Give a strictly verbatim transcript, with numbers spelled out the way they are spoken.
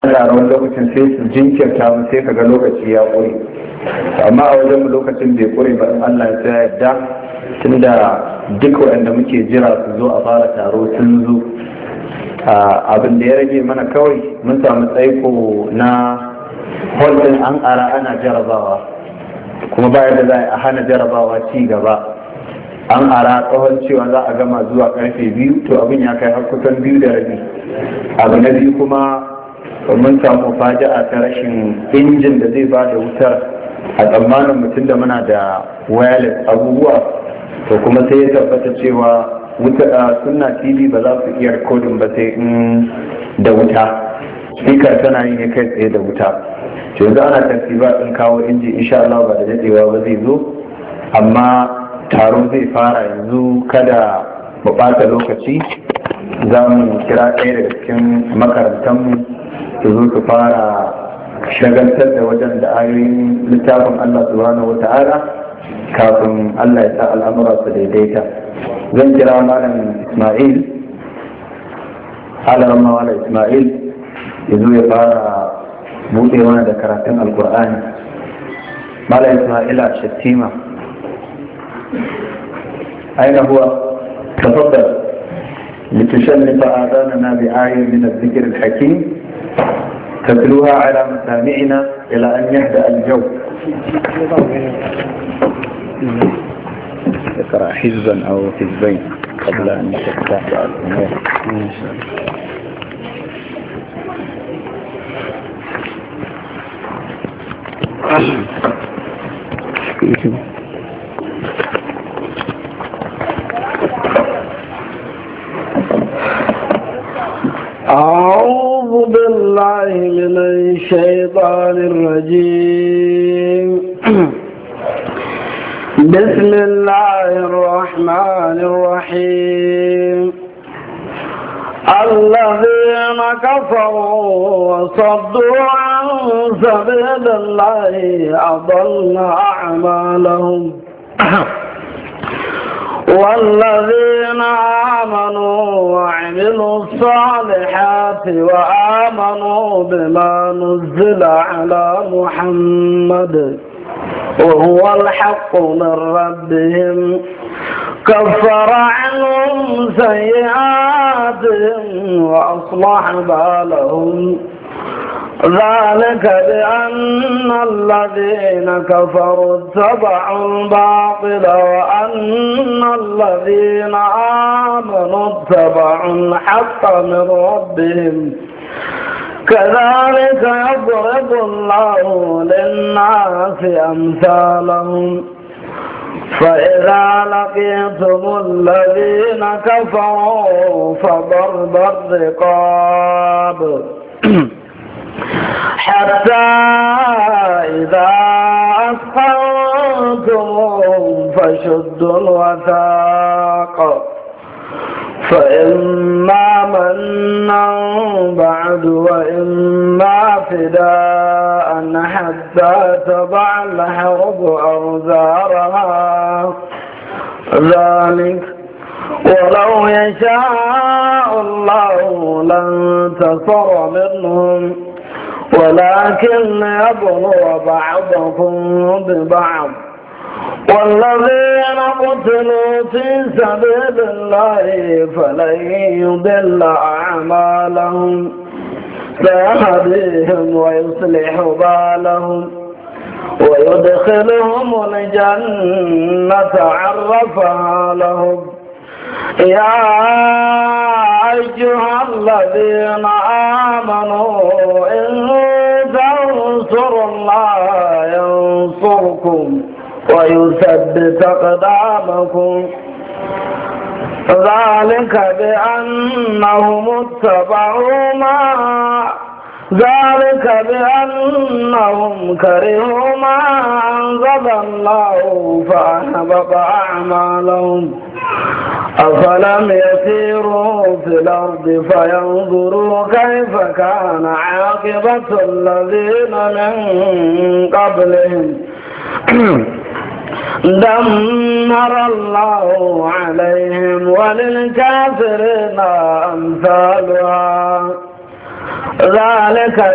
wani lokacin sai su jinkirta mu sai kaga lokaci ya ƙure, amma a wajen mu lokacin bai ƙure ba in Allah ya tsaya yadda, tunda duk waɗanda muke jira su zo a fara taro sun zo. Abin da ya rage mana kawai mun samu tsaiko na hall din an ara ana jarabawa, kuma bayan da za a hana jarabawa ci gaba. An ara tsohon cewa za a gama zuwa karfe biyu, to abin ya kai har kusan biyu da rabi. Abu na biyu kuma mun samu faji'a ta rashin injin da zai ba da wutar a tsammanin mutum da muna da wireless abubuwa, to kuma sai ya tabbata cewa wuta sunna tv ba za su iya rikodin ba sai in da wuta, speaker tana yi ne kai tsaye da wuta. yanzu ana tartiba din kawo inji, insha Allah ba da dadewa ba zai zo, amma taro zai fara yanzu. Kada mu ɓata lokaci, za mu kira ɗaya daga cikin makarantanmu su zo su fara shagaltar da wajen da ayoyin littafin Allah subhanahu wata'ala kafin Allah ya sa al'amura su daidaita. Zan kira malam Ismail, alaran mawala Ismail ya zo ya fara buɗe mana da karatun alkur'ani. Malam Ismail a Shattima, أين هو؟ تفضل لتشنف آذاننا بآية من الذكر الحكيم تتلوها على مسامعنا إلى أن يهدأ الجو. اقرأ حزبا أو حزبين قبل أن تفتح الأمور. أعوذ بالله من الشيطان الرجيم. بسم الله الرحمن الرحيم. الذين كفروا وصدوا عن سبيل الله أضل أعمالهم، والذين آمنوا وعملوا الصالحات وآمنوا بما نزل على محمد وهو الحق من ربهم كفر عنهم سيئاتهم وأصلح بالهم. ذلك بأن الذين كفروا اتبعوا الباطل وأن الذين آمنوا اتبعوا الحق من ربهم. كذلك يضرب الله للناس أمثالهم. فإذا لقيتم الذين كفروا فضرب الرقاب حتى إذا أثخنتموهم فشدوا الوثاق، فإما منا بعد وإما فداء حتى تضع الحرب أوزارها. ذلك ولو يشاء الله لانتصر منهم ولكن يبلو بعضكم ببعض. والذين قتلوا في سبيل الله فلن يضل أعمالهم سيهديهم ويصلح بالهم ويدخلهم الجنة عرفها لهم. يا أيها الذين آمنوا إن تنصروا الله ينصركم ويثبت أقدامكم. ذلك بأنهم اتبعوا ما ذلك بأنهم كرهوا ما أنزل الله فأحبط أعمالهم. أفلم يسيروا في الأرض فينظروا كيف كان عاقبة الذين من قبلهم دمر الله عليهم وللكافرين أمثالها. ذلك